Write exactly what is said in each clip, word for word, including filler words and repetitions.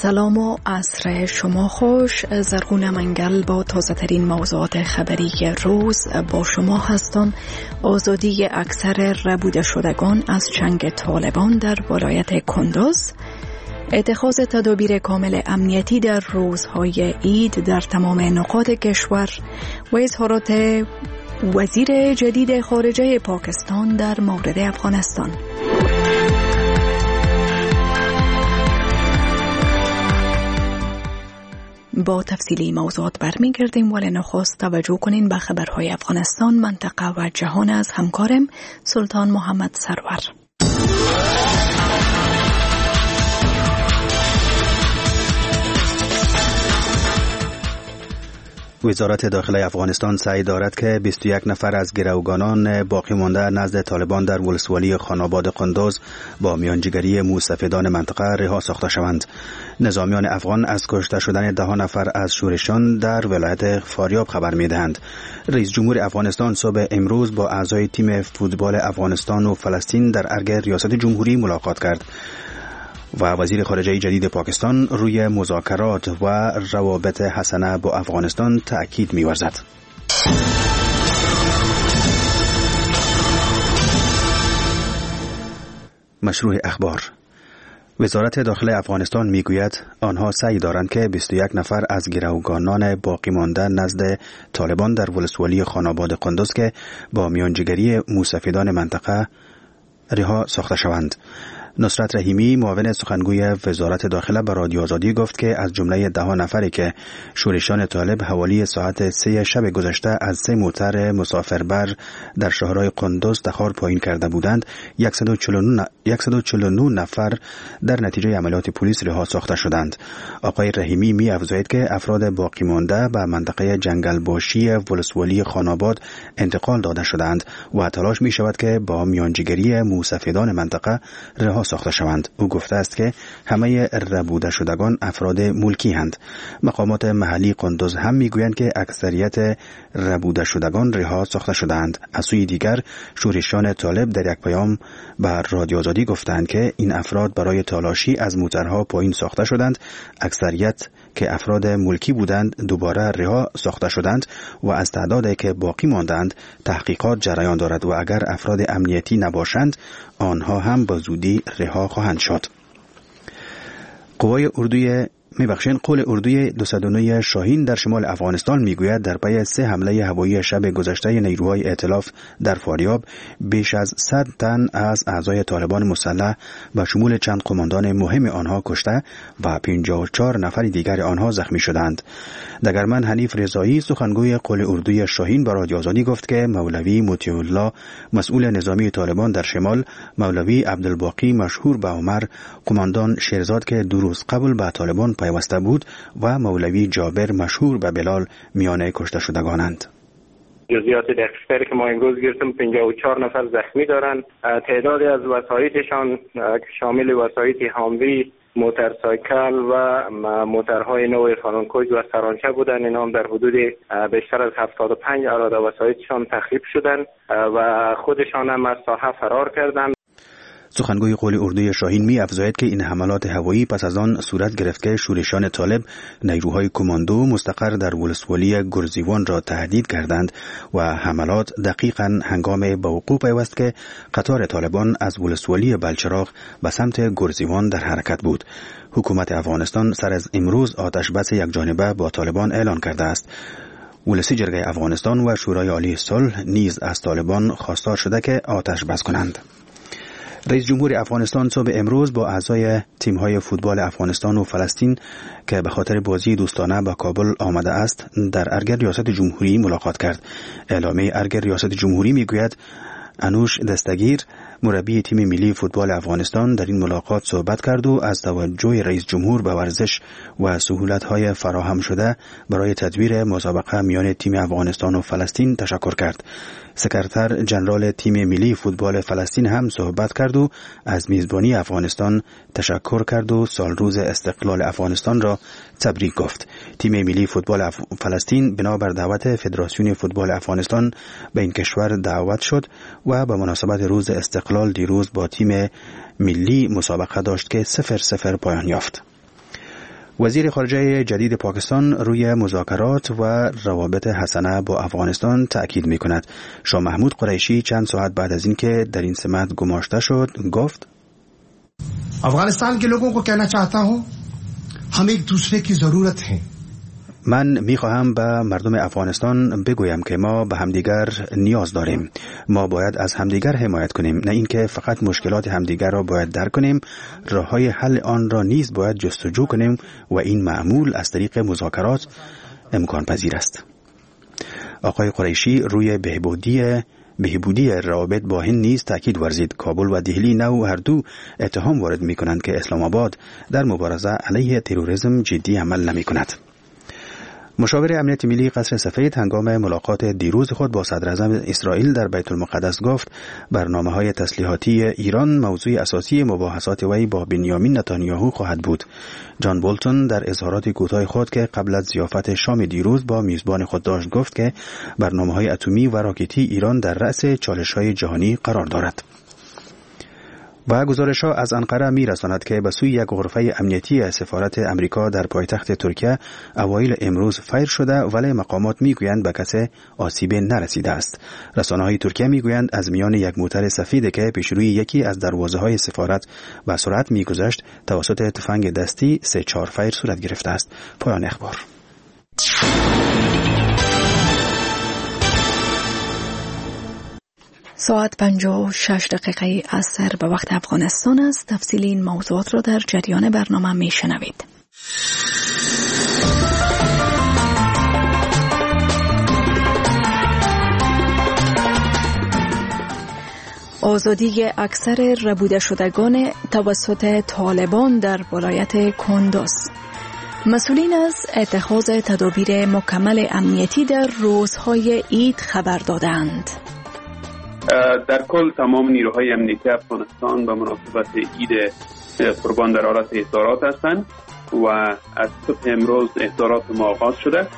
سلام و عصر شما خوش. زرغون منگل با تازه ترین موضوعات خبری روز با شما هستم. آزادی اکثر ربوده شدگان از چنگ طالبان در ولایت کندوز، اتخاذ تدابیر کامل امنیتی در روزهای عید در تمام نقاط کشور و اظهارات وزیر جدید خارجه پاکستان در مورد افغانستان. با تفصیلی موضوعات برمیگردیم، ولی نخست توجه کنین به خبرهای افغانستان، منطقه و جهان از همکارم سلطان محمد سرور. وزارت داخله افغانستان سعی دارد که بیست و یک نفر از گروگانان باقی مانده نزد طالبان در ولسوالی خاناباد قندوز با میانجیگری موسفیدان منطقه رها ساخته شوند. نظامیان افغان از کشته شدن ده نفر از شورشیان در ولایت فاریاب خبر می‌دهند. رئیس جمهور افغانستان صبح امروز با اعضای تیم فوتبال افغانستان و فلسطین در ارگ ریاست جمهوری ملاقات کرد و وزیر خارجه جدید پاکستان روی مذاکرات و روابط حسنه با افغانستان تأکید می‌ورزد. مشروع اخبار. وزارت داخله افغانستان میگوید آنها سعی دارند که بیست و یک نفر از گروگانان باقی مانده نزد طالبان در ولسوالی خاناباد قندوز که با میانجیگری موسفیدان منطقه رها ساخته شوند. نصرت رحیمی معاون سخنگوی وزارت داخله به رادیو آزادی گفت که از جمله ده نفری که شورشیان طالب حوالی ساعت سه شب گذشته از سه موتر مسافربر در شهرهای قندوز تخار پایین کرده بودند، صد و چهل و نه نفر در نتیجه عملیات پلیس رها ساخته شدند. آقای رحیمی می افزاید که افراد باقی مانده به منطقه جنگلباشی ولسوالی خاناباد انتقال داده شدند و تلاش می شود که با میانجیگری موسفیدان منطقه رها ساخته شوند. او گفته است که همه ربوده شدگان افراد ملکی هستند. مقامات محلی قندوز هم میگویند که اکثریت ربوده شدگان رها ساخته شدند. از سوی دیگر شورشیان طالب در یک پیام به رادیو آزادی گفتند که این افراد برای تلاشی از موترها پایین ساخته شدند. اکثریت که افراد ملکی بودند دوباره رها ساخته شدند و از تعدادی که باقی ماندند تحقیقات جریان دارد و اگر افراد امنیتی نباشند آنها هم به زودی رها خواهند شد. قوای اردوی میبخشین قول اردوی دویست و نه شاهین در شمال افغانستان میگوید در پی سه حمله هوایی شب گذشته نیروهای ائتلاف در فاریاب بیش از صد تن از اعضای طالبان مسلح به شمول چند قماندان مهم آنها کشته و پنجاه و چهار نفر دیگر آنها زخمی شدند. دگرمن حنیف رضایی سخنگوی قول اردوی شاهین به رادیو آزادی گفت که مولوی مطیع الله مسئول نظامی طالبان در شمال، مولوی عبدالباقی مشهور به عمر قماندان شیرزاد که دو روز قبل به طالبان پیوسته بود و مولوی جابر مشهور به بلال میانه کشته شدگانند. جزئیات دقیق‌تری که ما امروز گرفتیم پنجاه و چهار نفر زخمی دارند. تعدادی از وسایطشان شامل وسایط حاموی، موتورسایکل و موتورهای نو فرانکویز و سرانچه بودند. اینا هم در حدود بیشتر از هفتاد و پنج اراده وسایطشان تخریب شدند و خودشان هم از ساحه فرار کردند. سخنگوی قول اردوی شاهین می افزاید که این حملات هوایی پس از آن صورت گرفت که شورشیان طالب نیروهای کماندو مستقر در ولسوالی گرزیوان را تهدید کردند و حملات دقیقاً هنگام به وقوع پیوست که قطار طالبان از ولسوالی بلچراغ به سمت گرزیوان در حرکت بود. حکومت افغانستان سر از امروز آتش بس یک جانبه با طالبان اعلان کرده است. ولسی جرگه افغانستان و شورای عالی صلح نیز از طالبان خواستار شده که آتش بس کنند. رئیس جمهور افغانستان صبح امروز با اعضای تیم‌های فوتبال افغانستان و فلسطین که به خاطر بازی دوستانه به کابل آمده است در ارگ ریاست جمهوری ملاقات کرد. اعلامیه ارگ ریاست جمهوری میگوید انوش دستگیر مربی تیم ملی فوتبال افغانستان در این ملاقات صحبت کرد و از توجه رئیس جمهور به ورزش و سهولت‌های فراهم شده برای تدویر مسابقه میان تیم افغانستان و فلسطین تشکر کرد. سکرتر جنرال تیم ملی فوتبال فلسطین هم صحبت کرد و از میزبانی افغانستان تشکر کرد و سال روز استقلال افغانستان را تبریک گفت. تیم ملی فوتبال اف... فلسطین بنابر دعوت فدراسیون فوتبال افغانستان به این کشور دعوت شد و به مناسبت روز استقلال دیروز با تیم ملی مسابقه داشت که صفر صفر پایان یافت. وزیر خارجه جدید پاکستان روی مذاکرات و روابط حسنه با افغانستان تأکید می کند. شاه محمود قریشی چند ساعت بعد از اینکه در این سمت گماشته شد گفت: افغانستان के लोगों को कहना चाहता हूं हम एक दूसरे की जरूरत है. من میخواهم به مردم افغانستان بگویم که ما به همدیگر نیاز داریم. ما باید از همدیگر حمایت کنیم، نه اینکه فقط مشکلات همدیگر را باید درک کنیم، راههای حل آن را نیز باید جستجو کنیم و این معمول از طریق مذاکرات امکان پذیر است. آقای قریشی روی بهبودی بهبودی روابط با هند نیز تاکید ورزید. کابل و دهلی نو هر دو اتهام وارد می کنند که اسلام آباد در مبارزه علیه تروریسم جدی عمل نمی کند. مشاور امنیت ملی قصر سفید هنگام ملاقات دیروز خود با صدر اعظم اسرائیل در بیت المقدس گفت برنامه‌های تسلیحاتی ایران موضوع اساسی مباحثات وی با بنیامین نتانیاهو خواهد بود. جان بولتون در اظهارات کوتاه خود که قبل از ضیافت شام دیروز با میزبان خود داشت گفت که برنامه‌های اتمی و راکتی ایران در رأس چالش‌های جهانی قرار دارد. و گزارش‌ها از انقره می‌رساند که به سوی یک غرفه امنیتی سفارت امریکا در پایتخت ترکیه اوایل امروز فایر شده، ولی مقامات می‌گویند به کسی آسیبی نرسیده است. رسانه‌های ترکیه می‌گویند از میان یک موتر سفید که پیش روی یکی از دروازه‌های سفارت به سرعت می‌گذشت توسط تفنگ دستی سه چهار فایر صورت گرفته است. پایان اخبار. ساعت پنجاه و شش دقیقه عصر به وقت افغانستان است. تفصیل این موضوعات را در جریان برنامه می شنوید. آزادی اکثر ربوده شدگان توسط طالبان در ولایت کندوز. مسئولین از اتخاذ تدابیر مکمل امنیتی در روزهای عید خبر دادند. در کل تمام نیروهای امنیتی افغانستان به مناسبت عید قربان در حالت احضارات هستند و از صبح امروز احضارات ما آغاز شده.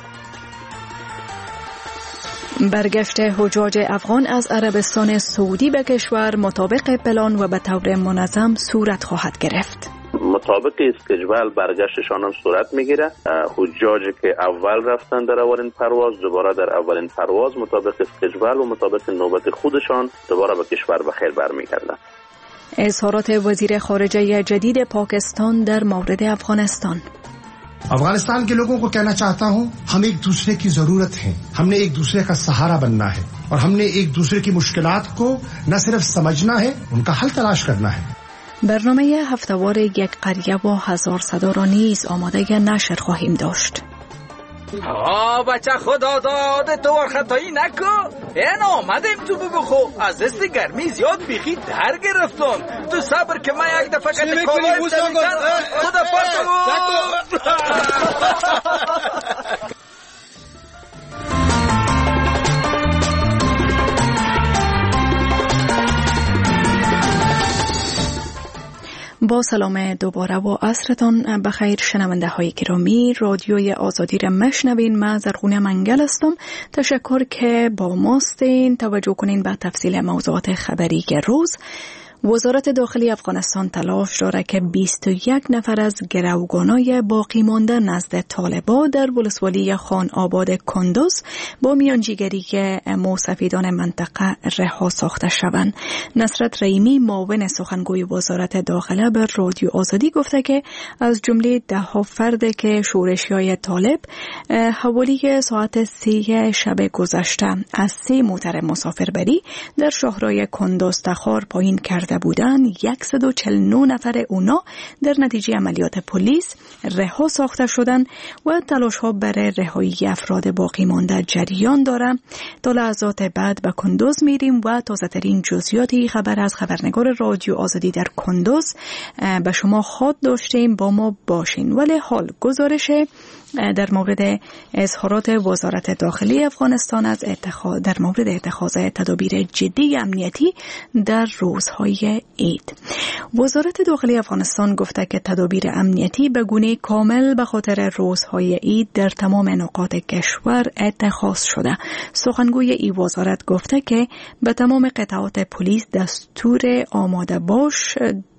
برگشت حجاج افغان از عربستان سعودی به کشور مطابق پلان و به طور منظم صورت خواهد گرفت. مطابق اسکیجول برگشتشان هم صورت میگیره. حجاجی که اول رفتن در اولین پرواز دوباره در اولین پرواز مطابق اسکیجول و مطابق نوبت خودشان دوباره به کشور بخیر برمیگردن. اظهارات وزیر خارجه جدید پاکستان در مورد افغانستان. अफगानिस्तान के लोगों को कहना चाहता हूं हम एक दूसरे की जरूरत है. हमने एक दूसरे का सहारा बनना है और हमने एक दूसरे की मुश्किलात को न सिर्फ समझना है, उनका हल तलाश करना है. برنامه هفته‌وار یک قریه و هزار صدا را نیز آماده نشر خواهیم داشت. آه بچه خدا داده تو خطایی نکو. این آمدیم تو بگو خو از دست گرمی زیاد بیخی در گرفتم. تو صبر که من یک دفعه کتی کالای سمیکن خدا پاسمو. با سلام دوباره و عصرتان بخیر شنونده های گرامی. رادیوی آزادی را مشنوین. من زرغونه منگل هستم. تشکر که با ماستین. توجه کنین به تفصیل موضوعات خبری روز. وزارت داخلی افغانستان تلاش دارد که بیست و یک نفر از گروگانای باقی مانده نزد طالبان در ولسوالی خان آباد کندوز با میانجیگری موسفیدان منطقه رها ساخته شوند. نصرت رحیمی معاون سخنگوی وزارت داخله به رادیو آزادی گفته که از جمله ده ها فرد که شورشیای طالب حوالی ساعت سی شب گذشته از سه موتر مسافربری در شهرهای کندوز تخار پایین کرده بودند، صد و چهل و نه نفر اونا در نتیجه عملیات پلیس رها ساخته شدند و تلاش ها برای رهایی افراد باقی مانده جریان داره. تا لحظات بعد به کندوز میریم و تازه ترین جزئیاتی خبر از خبرنگار رادیو آزادی در کندوز به شما خواهد داشتیم. با ما باشین. ولی حال گزارش در مورد اظهارات وزارت داخلی افغانستان از اتخاذ در مورد اتخاذ تدابیر جدی امنیتی در روزهای عید. وزارت داخلی افغانستان گفته که تدابیر امنیتی به گونه کامل به خاطر روزهای عید در تمام نقاط کشور اتخاذ شده. سخنگوی این وزارت گفته که به تمام قطعات پلیس دستور آماده باش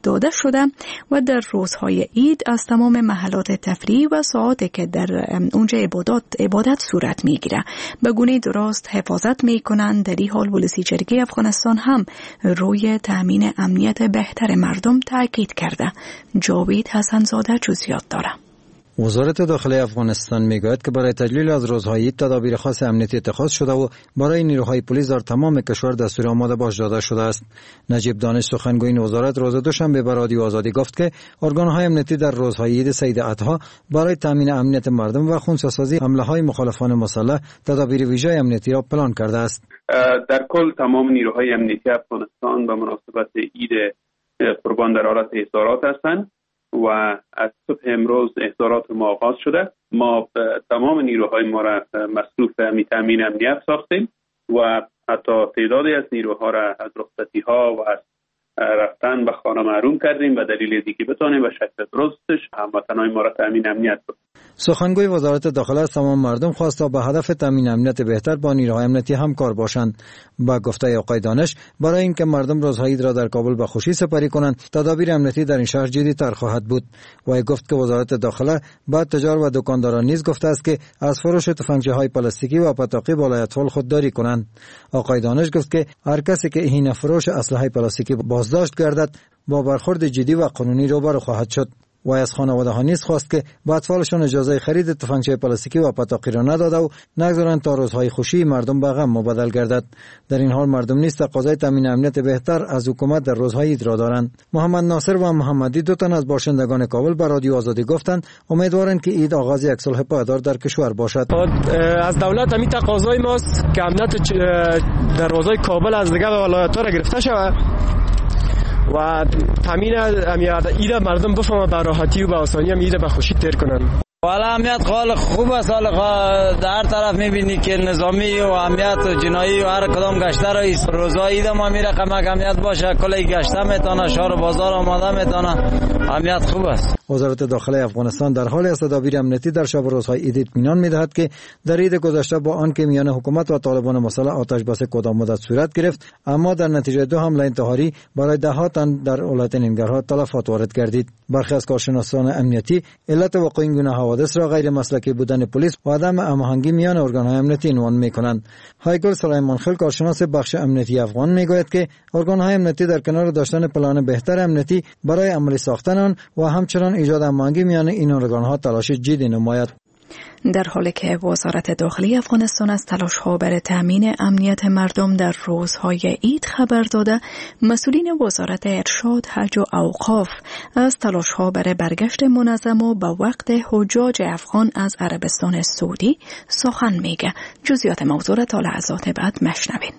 داده شده و در روزهای عید از تمام محلات تفریح و ساعاتی که در اونجا عبادت عبادت صورت میگیره به گونه درست حفاظت میکنند. در این حال ولسی جرگه افغانستان هم روی تامین امنیت بهتر مردم تاکید کرده. جاوید حسنزاده جزئیات داره. وزارت داخلی افغانستان میگوید که برای تجلیل از روزهای عید تدابیر خاص امنیتی اتخاذ شده و برای نیروهای پلیس در تمام کشور دستور آماده باش داده شده است. نجیب دانش سخنگوی این وزارت روز دوشنبه به رادیو آزادی گفت که ارگان‌های امنیتی در روزهای عید سید اضحی برای تامین امنیت مردم و خونساسازی حمله‌های مخالفان مسلح تدابیر ویژه امنیتی را پلان کرده است. در کل تمام نیروهای امنیتی افغانستان به مناسبت عید قربان در حالت احضارات هستند و از صبح امروز احضارات ما آغاز شده. ما تمام نیروهای ما را مصروف تامین امنیت ساختیم و حتی تعدادی از نیروها را از رخصتی ها و از رفتن به خانه محروم کردیم و دلیل دیگه بتونیم به شکل درستش هموطنان ما را تامین امنیت کنیم. سخنگوی وزارت داخله از تمام مردم خواست تا به هدف تامین امنیت بهتر با نیروهای امنیتی همکار باشند. با گفته آقای دانش برای اینکه مردم روزهای عید را در کابل به خوشی سپری کنند تدابیر امنیتی در این شهر جدی‌تر خواهد بود. و گفت که وزارت داخله با تجار و دکانداران نیز گفته است که از فروش تفنگچه‌های پلاستیکی و پتاقی بالای اطفال خودداری کنند. آقای دانش گفت که هر کسی که هینه فروش اسلحه پلاستیکی بازداشت گردد با برخورد جدی و قانونی روبرو خواهد شد. و از خانواده ها نیز خواست که با اطفالشان اجازه خرید تفنگچه پلاستیکی و پتاقی را نداده و نگذارند تا روزهای خوشی مردم به غم مبدل گردد. در این حال مردم نیز تقاضای تامین امنیت بهتر از حکومت در روزهای عید را دارند. محمد ناصر و محمدی دو تن از باشندگان کابل به رادیو آزادی گفتند امیدوارند که عید آغاز یک صلح پایدار در کشور باشد. از دولت همین تقاضای ماست که امنیت در روزهای کابل از دیگر ولایت‌ها را گرفته شود و تامین امنیت عید مردم بفهمن به راحتی و به آسانی عید به خوشی تیر کنن. والا امنیت خال خوب است. حالا در طرف میبینی که نظامی و امنیت و جنایی و هر کدام گشته رئیس روزای عید ما میره کمک امنیت باشه کلی گشته میتونه شهر و بازار آماده میتونه امنیت خوب است. وزارت داخلی افغانستان در حال است تدابیر امنیتی در شب روزهای عید اطمینان میدهد که در عید گذشته با آنکه میان حکومت و طالبان مسلح آتش بس کوتاه مدت صورت گرفت اما در نتیجه دو حمله انتحاری برای ده ها تن در ولایت ننگرهار تلفات وارد گردید. برخی از کارشناسان امنیتی علت وقوع این گونه حوادث را غیر مسلکی بودن پلیس و عدم هماهنگی میان ارگان‌های امنیتی عنوان می‌کنند. هایگل سلیمان خیل کارشناس بخش امنیتی افغان میگوید که ارگان‌های امنیتی در کنار داشتن پلان بهتر امنیتی برای عملی ساختن آن و همچنان ایجاد هماهنگی میان این ارگان‌ها تلاش جدی نماید. در حالی که وزارت داخلی افغانستان از تلاش‌ها برای تامین امنیت مردم در روزهای عید خبر داده، مسئولین وزارت ارشاد، حج و اوقاف از تلاش‌ها برای برگشت منظم و به وقت حجاج افغان از عربستان سعودی سخن میگه. جزئیات موضوع را تا لحظات بعد مشنوین.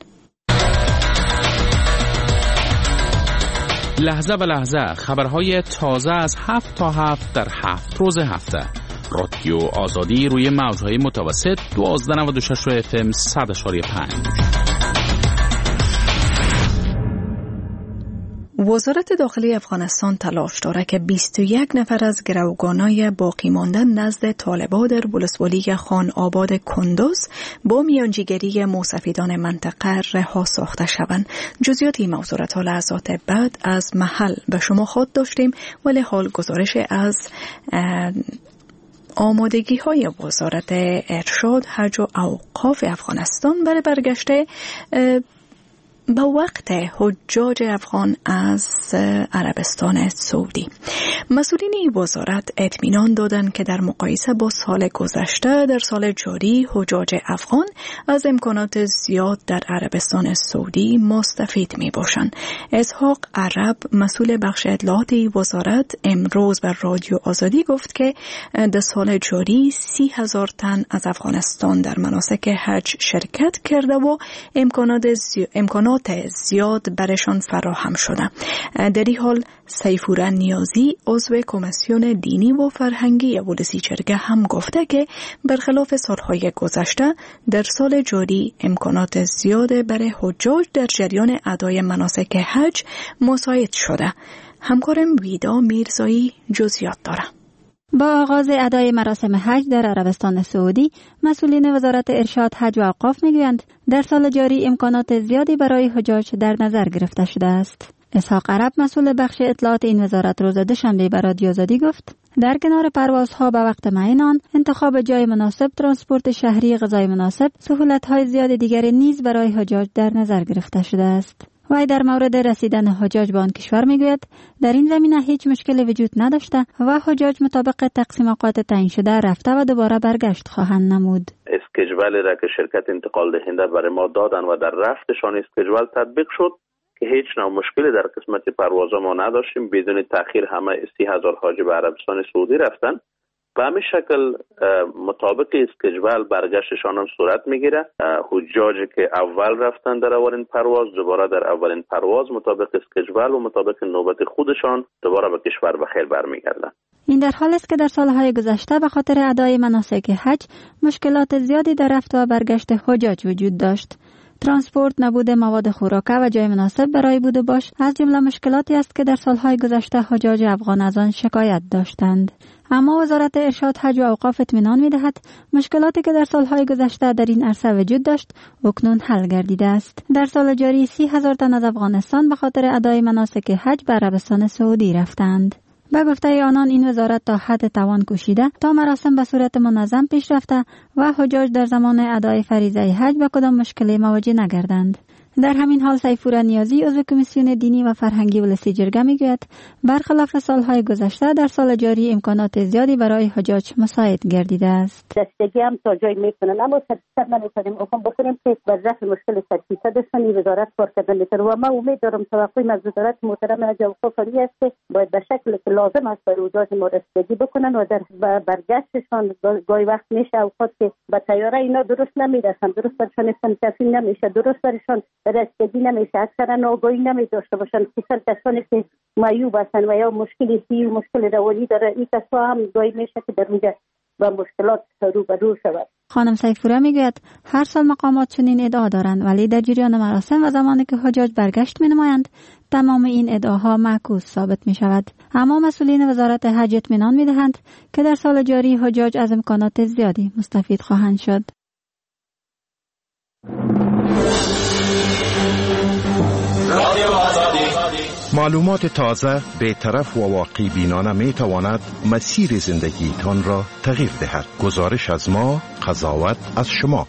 لحظه به لحظه خبرهای تازه از هفت تا هفت در هفت روز هفته. رادیو آزادی روی موجهای متوسط دوازده نود و شش اف ام صد اشاری پنج. وزارت داخلی افغانستان تلاش دارد که بیست و یک نفر از گروگانای باقی مانده نزد طالبان در ولسوالی خان آباد کندوز با میانجیگری موسفیدان منطقه رها ساخته شوند. جزئیات این موضوع را تا لحظات بعد از محل به شما خود داشتیم، ولی حال گزارش از آمادگی های وزارت ارشاد، حج و اوقاف افغانستان برای برگشت به وقت حجاج افغان از عربستان سعودی. مسئولین این وزارت اطمینان دادند که در مقایسه با سال گذشته در سال جاری حجاج افغان از امکانات زیاد در عربستان سعودی مستفید می باشند. اسحاق عرب مسئول بخش اطلاعات این وزارت امروز بر رادیو آزادی گفت که در سال جاری سی هزار تن از افغانستان در مناسک حج شرکت کرده و امکانات زیاد, امکانات زیاد برشان فراهم شده. در این حال سیفور نیازی عضو کمیسیون دینی و فرهنگی ولسی جرگه هم گفته که برخلاف سالهای گذشته در سال جاری امکانات زیاد برای حجاج در جریان ادای مناسک حج مساعد شده. همکارم ویدا میرزایی جزئیات داره. با آغاز ادای مراسم حج در عربستان سعودی، مسئولین وزارت ارشاد، حج و اوقاف میگویند در سال جاری امکانات زیادی برای حجاج در نظر گرفته شده است. اسحاق عرب مسئول بخش اطلاعات این وزارت روز دوشنبه به رادیو آزادی گفت در کنار پروازها به وقت معین آن، انتخاب جای مناسب، ترانسپورت شهری، غذای مناسب، سهولت‌های زیاد دیگری نیز برای حجاج در نظر گرفته شده است. وی در مورد رسیدن حجاج به آن کشور میگوید در این زمینه هیچ مشکلی وجود نداشته و حجاج مطابق تقسیم اوقات تعیین شده رفته و دوباره برگشت خواهند نمود. اسکیجولی را که شرکت انتقال دهنده برای ما دادن و در رفتشان اسکیجول تطبیق شد که هیچ نوع مشکلی در قسمت پروازها ما نداشتیم. بدون تأخیر همه سی هزار حاجی به عربستان سعودی رفتن. به همین شکل مطابق اسکیجول برگشتشان هم صورت میگیره. حجاجی که اول رفتن در اولین پرواز دوباره در اولین پرواز مطابق اسکیجول و مطابق نوبت خودشان دوباره به کشور بخیر برمیگردن. این در حال است که در سالهای گذشته به خاطر ادای مناسک حج مشکلات زیادی در رفت و برگشت حجاج وجود داشت. ترانسپورت، نبود مواد خوراکه و جای مناسب برای بود و باش از جمله مشکلاتی است که در سالهای گذشته حجاج افغان از آن شکایت داشتند. اما وزارت ارشاد، حج و اوقاف اطمینان می‌دهد مشکلاتی که در سالهای گذشته در این عرصه وجود داشت اکنون حل گردیده است. در سال جاری سی هزار تن از افغانستان به خاطر ادای مناسک حج به عربستان سعودی رفتند. به گفته آنان این وزارت تا حد توان کوشیده تا مراسم به صورت منظم پیش رفته و حجاج در زمان ادای فریضه حج به کدام مشکلی مواجه نگردند. در همین حال سیفور نیازی عضو کمیسیون دینی و فرهنگی ولسی جرگه میگوید برخلاف سالهای گذشته در سال جاری امکانات زیادی برای حجاج مساعد گردیده است. دستگی هم تا جای میکنن اما صد درصد نمیتونیم افهم بکنیم که وضعیت مشکل صد درصد است. وزارت کار کردن میتونه و ما امید دارم توقع از وزارت محترم حج و اوقاف است که باید به شکلی که لازم است برای حجاج ما رسیدگی بکنن و در برگشتشان گاهی وقت میشه اوقات که به طیاره اینا درست نمیرسن، درست برشان استنتافی نمیشه، درست برشان رسیدگی نمیشه، اکثرا ناگاهی نمی داشته باشن. کسان کسانی که معیوب هستن و یا مشکلی سی و مشکل روانی داره این کسا هم گاهی میشه که در اونجا با مشکلات روبرو شود. خانم سیفوره میگوید هر سال مقامات چنین ادعا دارند ولی در جریان مراسم و زمانی که حجاج برگشت می نمایند تمام این ادعاها معکوس ثابت می شود. اما مسئولین وزارت حج اطمینان می دهند که در سال جاری حجاج از امکانات زیادی مستفید خواهند شد. معلومات تازه، بی‌طرف و واقعی بینانه می تواند مسیر زندگیتان را تغییر دهد. گزارش از ما، قضاوت از شما.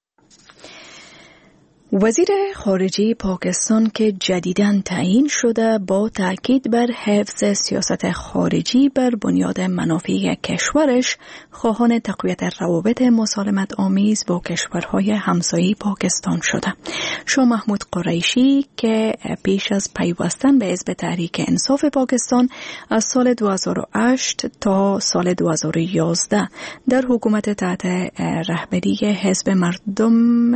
وزیر خارجه پاکستان که جدیداً تعیین شده با تاکید بر حفظ سیاست خارجی بر بنیاد منافع کشورش خواهان تقویت روابط مسالمت آمیز با کشورهای همسایه پاکستان شده. شاه محمود قریشی که پیش از پیوستن به حزب تحریک انصاف پاکستان از سال دو هزار و هشت تا سال دو هزار و یازده در حکومت تحت رهبری حزب مردم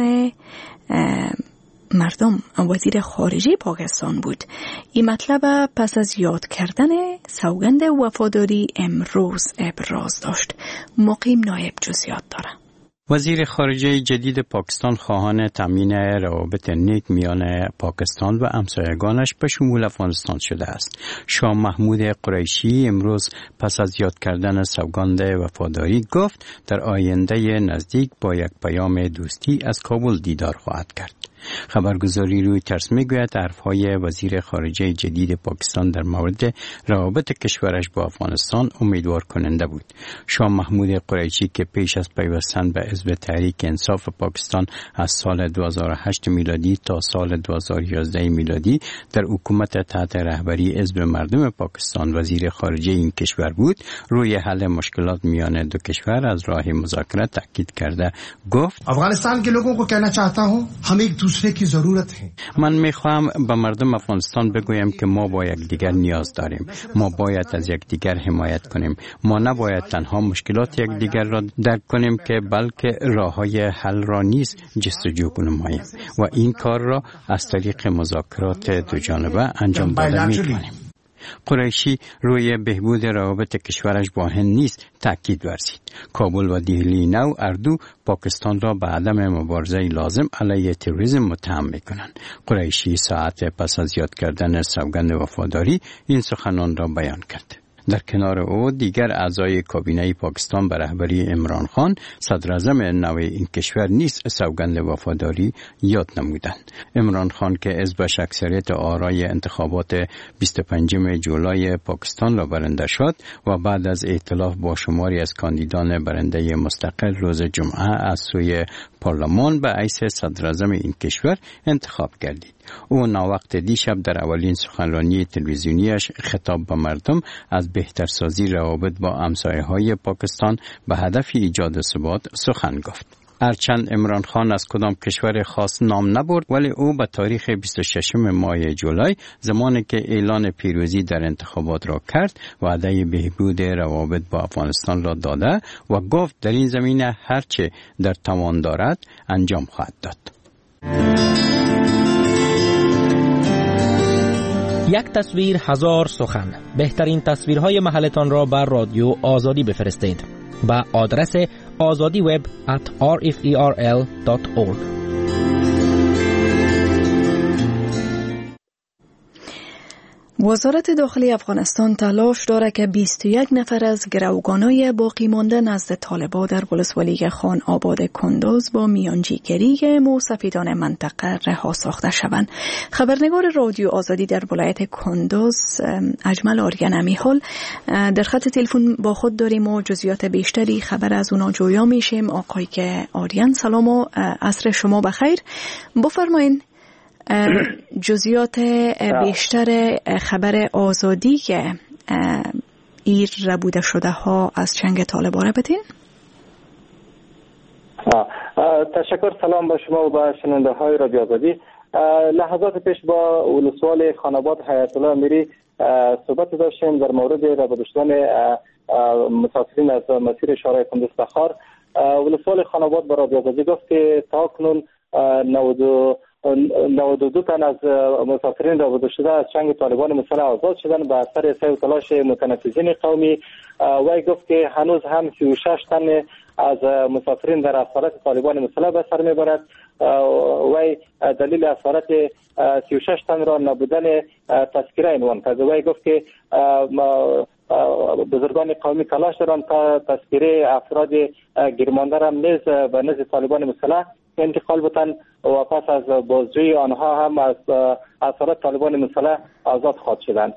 مردم وزیر خارجه پاکستان بود. این مطلب پس از یاد کردن سوگند وفاداری امروز ابراز داشت. مقیم نایب جزئیات داره. وزیر خارجه جدید پاکستان خواهان تامین روابط نیک میان پاکستان و همسایگانش به شمول افغانستان شده است. شاه محمود قریشی امروز پس از یاد کردن سوگند وفاداری گفت در آینده نزدیک با یک پیام دوستی از کابل دیدار خواهد کرد. خبرگزاری رویترز میگوید حرفهای وزیر خارجه جدید پاکستان در مورد روابط کشورش با افغانستان امیدوار کننده بود. شاه محمود قریشی که پیش از پیوستن به حزب تحریک انصاف پاکستان از سال دو هزار و هشت میلادی تا سال دو هزار و یازده میلادی در حکومت تحت رهبری حزب مردم پاکستان وزیر خارجه این کشور بود، روی حل مشکلات میان دو کشور از راه مذاکره تاکید کرده گفت افغانستان के लोगों को कहना चाहता हूं हम एक दूसरे की जरूरत है. من میخوام به مردم افغانستان بگویم که ما با یکدیگر نیاز داریم. ما باید از یکدیگر حمایت کنیم. ما نباید تنها مشکلات یکدیگر را درک کنیم که بلکه راههای حل را نیز جستجو کنیم و این کار را از طریق مذاکرات دو جانبه انجام داده می‌کنیم. قریشی روی بهبود روابط کشورش با هند نیز تاکید ورزید. کابل و دهلی نو اردو پاکستان را به عدم مبارزه لازم علیه تروریسم متهم می‌کنند. قریشی ساعت پس از یاد کردن سوگند وفاداری این سخنان را بیان کرد. در کنار او دیگر اعضای کابینه پاکستان به رهبری عمران خان صدر اعظم نو این کشور نیز سوگند وفاداری یاد نمودند. عمران خان که حزبش اکثریت آرای انتخابات بیست و پنجم جولای پاکستان را برنده شد و بعد از ائتلاف با شماری از کاندیدان برنده مستقل روز جمعه از سوی پارلمان به حیث صدر اعظم این کشور انتخاب گردید. او ناوقت دیشب در اولین سخنرانی تلویزیونیش خطاب به مردم از بهترسازی روابط با همسایه‌های پاکستان به هدف ایجاد ثبات سخن گفت. هرچند عمران خان از کدام کشور خاص نام نبرد، ولی او به تاریخ بیست و ششم ماه جولای زمانی که اعلان پیروزی در انتخابات را کرد وعده بهبود روابط با افغانستان را داده و گفت در این زمینه هرچه در توان دارد انجام خواهد داد. یک تصویر هزار سخن. بهترین تصویرهای محلتان را بر رادیو آزادی بفرستید با آدرس azadi web at r f e r l dot org. وزارت داخلی افغانستان تلاش دارد که بیست و یک نفر از گروگانای باقی مانده نزد طالبان در ولسوالی خان آباد کندوز با میانجیگری موسفیدان منطقه رها ساخته شوند. خبرنگار رادیو آزادی در ولایت کندوز اجمل آریان امیحال در خط تلفن با خود داریم و جزئیات بیشتری خبر از اونا جویا میشیم. آقای که آریان سلام و عصر شما بخیر. بفرمایید جزئیات بیشتر خبر آزادی که ایر ربوده شده ها از چنگ طالبان را بدین. تشکر. سلام با شما و با شنونده های رادیو آزادی. لحظات پیش با ولسوال خاناباد حیات الله امیری صحبت داشتیم در مورد ربوده شدن مسافرین از مسیر شارع کندوز تخار. ولسوال خاناباد با رادیو آزادی گفت که تاکنون نود و دو تن از مسافرین رابطه شده از چنگ طالبان مسلح آزاد شدن به اثر سعی و تلاش متنفذین قومی. وی گفت که هنوز هم سی و شش تن از مسافرین در اسارت طالبان مسلح به سر میبرد. وی دلیل اسارت سی و شش تن را نبودن تذکره عنوان کرد. وی گفت که بزرگان قومی تلاش دارند تا تذکره افراد گیرمانده را نیز به نزد طالبان مسلح انتقال بتن و پس از بازجویی آنها هم از اسارت طالبان مسلح آزاد خواهد شدند.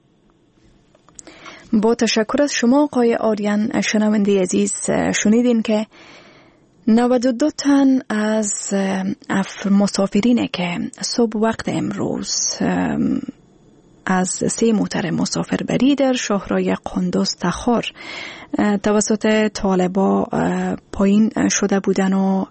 با تشکر از شما آقای آریان. شنونده عزیز شنیدین که نود و دو تن از مسافرین که صبح وقت امروز از سه موتر مسافربری در شاهراه کندوز تخار توسط طالبا پایین شده بودن و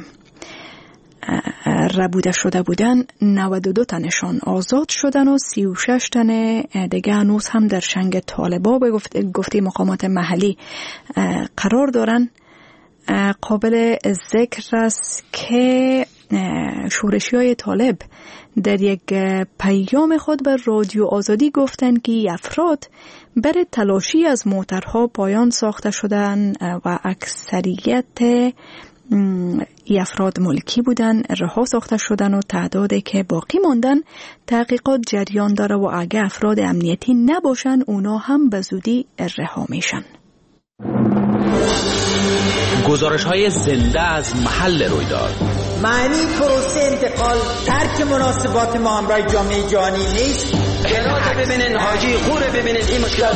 ربوده شده بودن، نود و دو تنشان آزاد شدن و سی و شش تن دیگه هنوز هم در چنگ طالبا به گفته مقامات محلی قرار دارن. قابل ذکر است که شورشی های طالب در یک پیام خود بر رادیو آزادی گفتند که افراد برای تلاشی از موترها پایان ساخته شدن و اکثریت ای افراد ملکی بودن رها ساخته شدن و تعدادی که باقی ماندن تحقیقات جریان داره و اگه افراد امنیتی نباشن اونا هم به زودی رها میشن. گزارش های زنده از محل رویداد. معنی پروسه انتقال ترک مناسبات ما همراه جامعه جهانی نیست. جنات ببینن حاجی خوره ببینن این مشکلات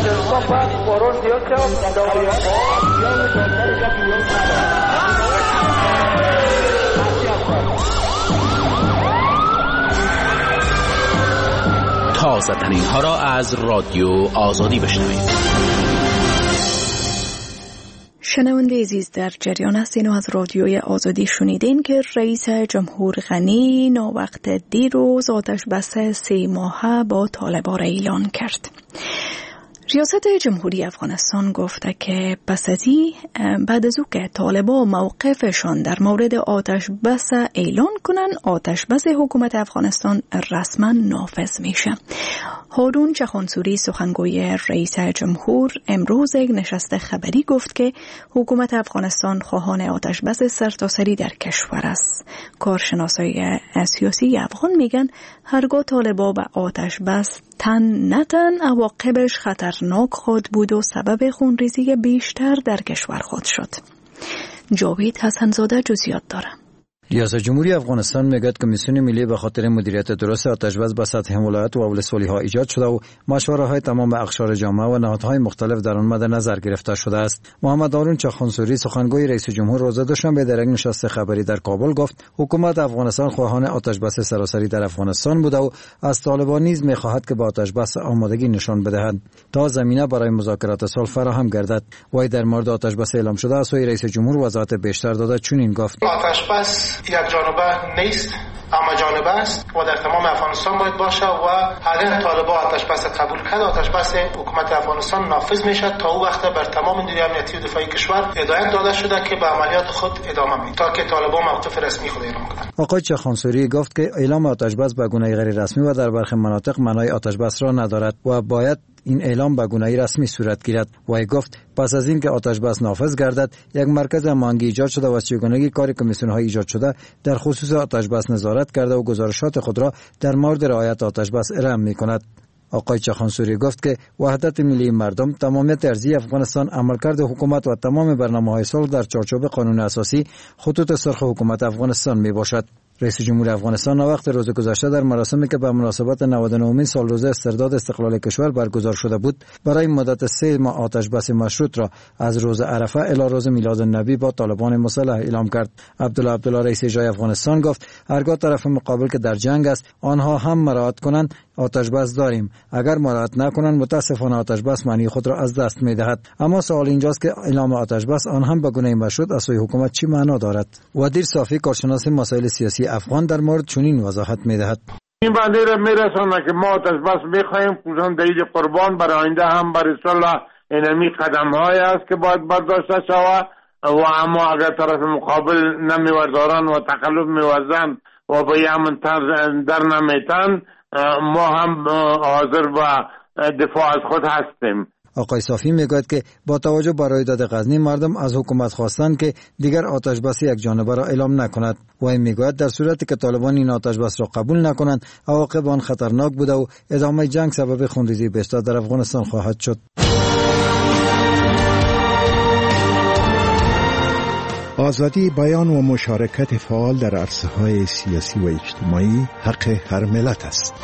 تازه ترین ها را از رادیو آزادی بشنوید. شنونده عزیز در جریان هستین و از رادیوی آزادی شنیدین که رئیس جمهور غنی ناوقت دیروز آتش بس سه ماهه با طالبان را اعلان کرد. ریاست جمهوری افغانستان گفته که پس از این بعد از او که طالبان موقفشان در مورد آتش بس اعلان کنن، آتش بس حکومت افغانستان رسما نافذ میشه. هارون چخانسوری سخنگوی رئیس جمهور امروز یک نشست خبری گفت که حکومت افغانستان خواهان آتش بس سرتاسری در کشور است. کارشناسای سیاسی افغان میگن هرگاه طالبان به آتش بس تن نتن عواقبش خطرناک خود بود و سبب خونریزی بیشتر در کشور خود شد. جاوید حسنزاده جزئیات داره. ریاست جمهوری افغانستان میگوید کمیسیون ملی به خاطر مدیریت درست آتش بس به سطح ولایت و ولسوالی ها ایجاد شده و مشوره های تمام اقشار جامعه و نهادهای مختلف در آن مد نظر گرفته شده است. محمد هارون چاخانسوری سخنگوی رئیس جمهور روز دوشنبه در یک نشست خبری در کابل گفت حکومت افغانستان خواهان آتش بس سراسری در افغانستان بوده و از طالبان نیز میخواهد که با آتش بس آمادگی نشان بدهد تا زمینه برای مذاکرات صلح فراهم گردد. وی در مورد آتش بس اعلام شده از سوی رئیس جمهور وضاحت بیشتر داده چنین گفت: آتش بس یک جانبه نیست، اما جانبه است و در تمام افغانستان باید باشه و اگر طالبان آتش بس قبول کرد آتش بس حکومت افغانستان نافذ میشه تا او وقت بر تمام نیروی امنیتی و دفاعی کشور هدایت داده شده که به عملیات خود ادامه میده تا که طالبان موقف رسمی خود اعلام کنند. آقای چاخانسوری گفت که اعلام آتش بس به گونه غیر رسمی و در برخی مناطق معنای آتش بس را ندارد و باید این اعلام به گونه رسمی صورت گیرد. وی گفت پس از اینکه آتش بس نافذ گردد یک مرکز هماهنگی ایجاد شده و چگونگی کار کمیسیون های ایجاد شده در خصوص آتش بس نظارت کرده و گزارشات خود را در مورد رعایت آتش بس ارائه می‌کند. آقای چاخانسوری گفت که وحدت ملی مردم، تمامیت ارضی افغانستان، عملکرد حکومت و تمام برنامه‌های صلح در چارچوب قانون اساسی خطوط سرخ حکومت افغانستان میباشد. رئیس جمهور افغانستان وقت روز گذشته در مراسمی که به مناسبت نود و نهمین سالروز استرداد استقلال کشور برگزار شده بود برای مدت سه ماه آتش بس مشروط را از روز عرفه الی روز میلاد النبی با طالبان مسلح اعلام کرد. عبدالله عبدالله رئیس جای افغانستان گفت هرگاه طرف مقابل که در جنگ است آنها هم مراعات کنند آتش بس داریم، اگر مراعات نکنند متاسفانه آتش بس معنی خود را از دست می‌دهد. اما سوال اینجاست که اعلام آتش بس آن هم به گونه مشروط از سوی حکومت چی معنا دارد؟ ودیر صافی کارشناس مسائل سیاسی افغان در مورد چنین وضاحت می‌دهد. این بنده را میرسانه که ما آتش بس می‌خواهیم، خصوصا در عید قربان برای آینده هم برای صلح اینمی قدم‌هایی است که باید برداشته شود و اما اگر طرف مقابل نمی‌وردارند و تقلب می‌ورزند و به یمن در نمیتن ما هم حاضر و دفاع از خود هستیم. آقای صافی میگوید که با توجه به رویداد غزنی مردم از حکومت خواستند که دیگر آتش بس یک جانبه را اعلام نکند و این میگوید در صورتی که طالبان این آتش بس را قبول نکنند عواقب آن خطرناک بوده و ادامه جنگ سبب خونریزی بیشتر در افغانستان خواهد شد. آزادی بیان و مشارکت فعال در عرصه‌های سیاسی و اجتماعی حق هر ملت است.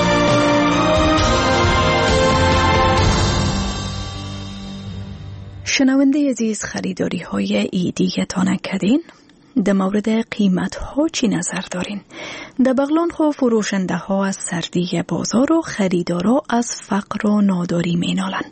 شنونده عزیز، خریداری های ایدی که تا نکدین در مورد قیمت ها چی نظر دارین؟ در بغلان خو فروشنده ها از سردی بازار و خریدارا از فقر و ناداری مینالن.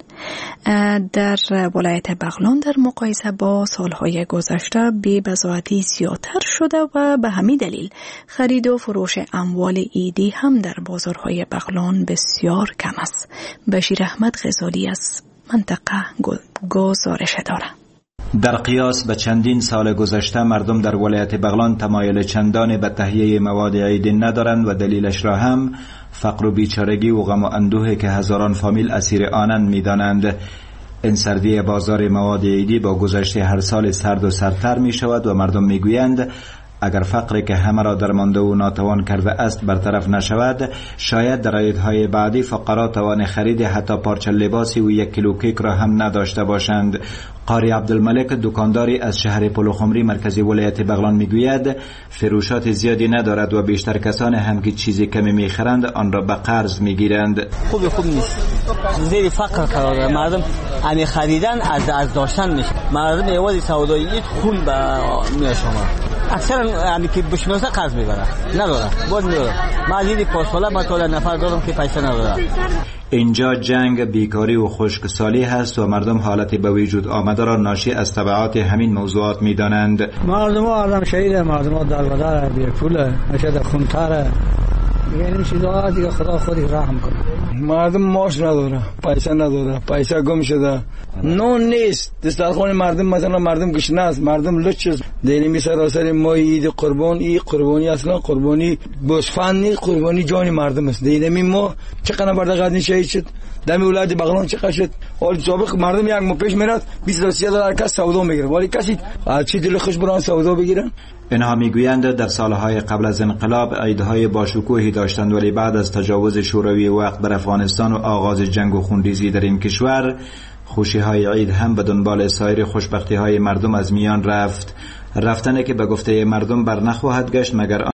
در ولایت بغلان در مقایسه با سالهای گذشته بی بضاعتی زیادتر شده و به همین دلیل خرید و فروش اموال ایدی هم در بازارهای بغلان بسیار کم است. بشیر احمد غزالی از منطقه گزارش داره. در قیاس به چندین سال گذشته مردم در ولایت بغلان تمایل چندانی به تهیه مواد عیدی ندارند و دلیلش را هم فقر و بیچارگی و غم و اندوهی که هزاران فامیل اسیر آنند می‌دانند. این سردی بازار مواد عیدی با گذشته هر سال سرد و سردتر می شود و مردم می گویند اگر فقری که همه را درمانده و ناتوان کرده است برطرف نشود شاید در عیدهای بعدی فقرا توان خرید حتی پارچه لباسی و یک کیلو کیک را هم نداشته باشند. قاری عبدالملک دکانداری از شهر پلوخمری مرکزی ولایت بغلان میگوید فروشات زیادی ندارد و بیشتر کسان هم که چیزی کمی میخرند آن را به قرض میگیرند. خوب خوب نیست، زیر فقر قرار دارد. مردم امی خریدن از از داشتن میشه. مردم ایوازی سودایی خون به میاد شما اکثرا امی که بشناسه قرض میبره نداره بود میاره. ما از این پاسپالا ما تا نفر دارم که پیسه نداره. اینجا جنگ، بیکاری و خشکسالی هست و مردم حالتی به وجود آمده را ناشی از تبعات همین موضوعات میدانند. مردم ها آدم شهید، مردم ها در بدر بیر پوله نشده خونتره، یعنی چیزا دیگه خدا خودی رحم کنه. مردم ماش نداره، پیسه نداره، پیسه گم شده، نون نیست دسترخوان مردم. مثلا مردم گشنه است، مردم لچ است. دینی سراسر ما عید قربان، ای قربانی اصلا قربانی بسفندی، قربانی جان مردم است. دینی ما چقدر برده غزنی شهید شد، در ولایت بغلان چقدر شد. حال سابق مردم یک ماه پیش میرفت بیست تا سی هزار کس سودا میگیره، ولی کسی از چی دل خوش بران سودا بگیرن؟ اینها میگویند در سالهای قبل از انقلاب عیدهای باشکوهی داشتند، ولی بعد از تجاوز شوروی وقت بر افغانستان و آغاز جنگ و خونریزی در این کشور، خوشی های عید هم به دنبال سایر خوشبختی های مردم از میان رفت، رفتنه که به گفته مردم بر نخواهد گشت مگر